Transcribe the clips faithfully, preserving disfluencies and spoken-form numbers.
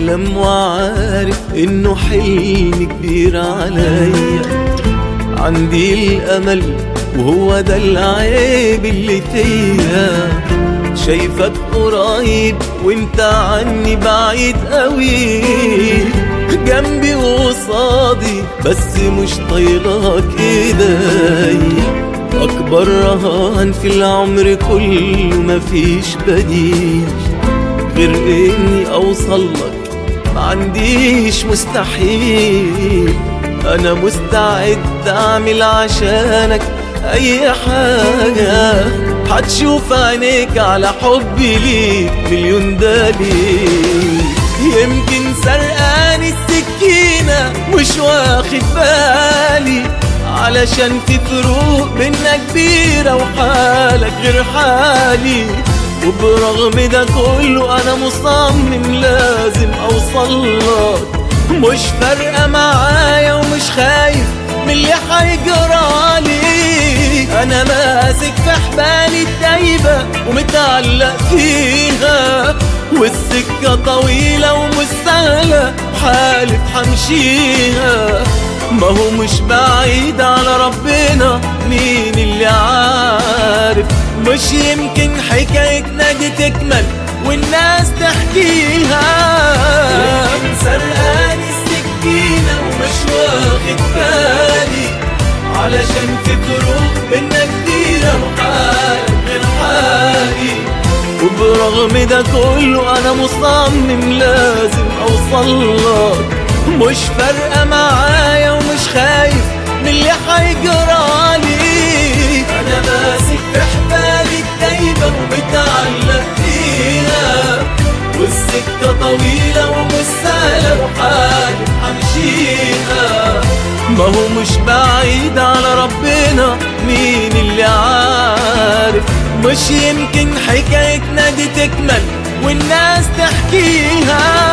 بحلم وعارف انه حلم كبير عليا، عندي الامل وهو ده العيب اللي فيا، شايفك قريب وانت عني بعيد قوي، جنبي وقصادي بس مش طايلك ايديا، اكبر رهان في العمر كله مفيش بديل غير اني اوصلك، معنديش مستحيل، انا مستعد اعمل عشانك اي حاجة، هتشوف عينيك على حبي ليك مليون دليل، يمكن سرقاني السكينة مش واخد بالي، علشان في فروق بينا كبيرة وحالك غير حالي، وبرغم ده كله انا مصمم لازم اوصلك، مش فارقة معايا ومش خايف من اللي هيجرالي، انا ماسك في حبالي الدايبة ومتعلق فيها، والسكة طويلة ومش سهلة وحالف حمشيها، ما هو مش بعيد على ربنا مين اللي عارف، مش يمكن حكايتنا دي تكمل والناس تحكيها، يمكن سرقاني السكينة ومش واخد بالي، علشان في فروق بينا كتيرة وحالك غير حالي، وبرغم ده كله انا مصمم لازم اوصلك، مش فارقة معايا ومش خايف من اللي هيجرالي، انا ماسك في حبالي الدايبة ومتعلق فيها، والسكة طويلة ومش سهلة وحالف حمشيها، ما هو مش بعيد على ربنا مين اللي عارف، مش يمكن حكايتنا دي تكمل والناس تحكيها.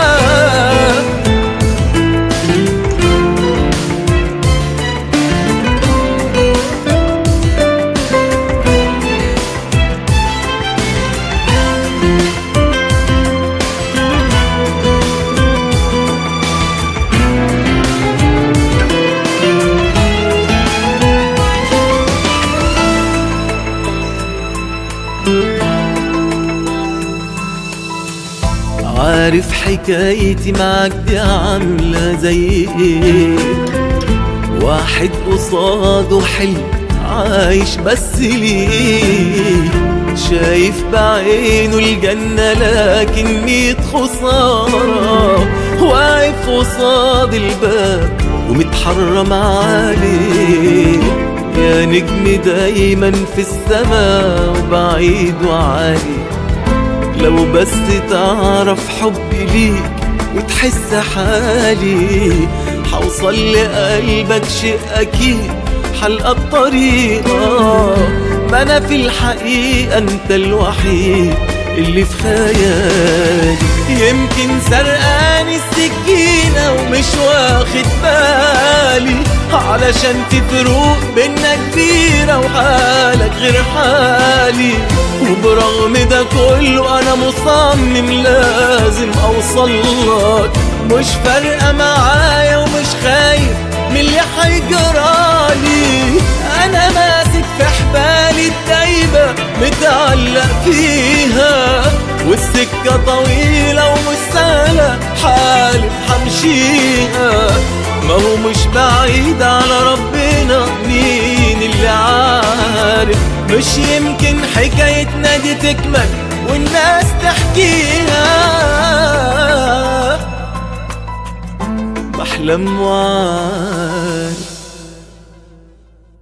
عارف حكايتي معاك دي عاملة زي ايه، واحد قصاده حلم عايش بس ليه، شايف بعينه الجنة لكن ميت خسارة، واقف قصاد الباب ومتحرم عليه، يا نجم دايما في السما وبعيد وعالي، لو بس تعرف حبي ليك وتحس حالي، حوصل لقلبك شيء أكيد حلقة الطريقة، ما أنا في الحقيقة أنت الوحيد اللي في خيالي، يمكن سرقاني السكينة ومش واخد بالي، علشان في فروق بينا كبيرة وحالك غير حالي، وبرغم ده كله انا مصمم لازم اوصلك، مش فارقة معايا ومش خايف من اللي هيجرالي، انا ماسك في حبالي الدايبة متعلق فيها، والسكة طويلة ومش سهلة حالف حمشيها، ما هو مش بعيد على ربنا مين اللي عارف، مش يمكن حكايتنا دي تكمل والناس تحكيها، بحلم وعارف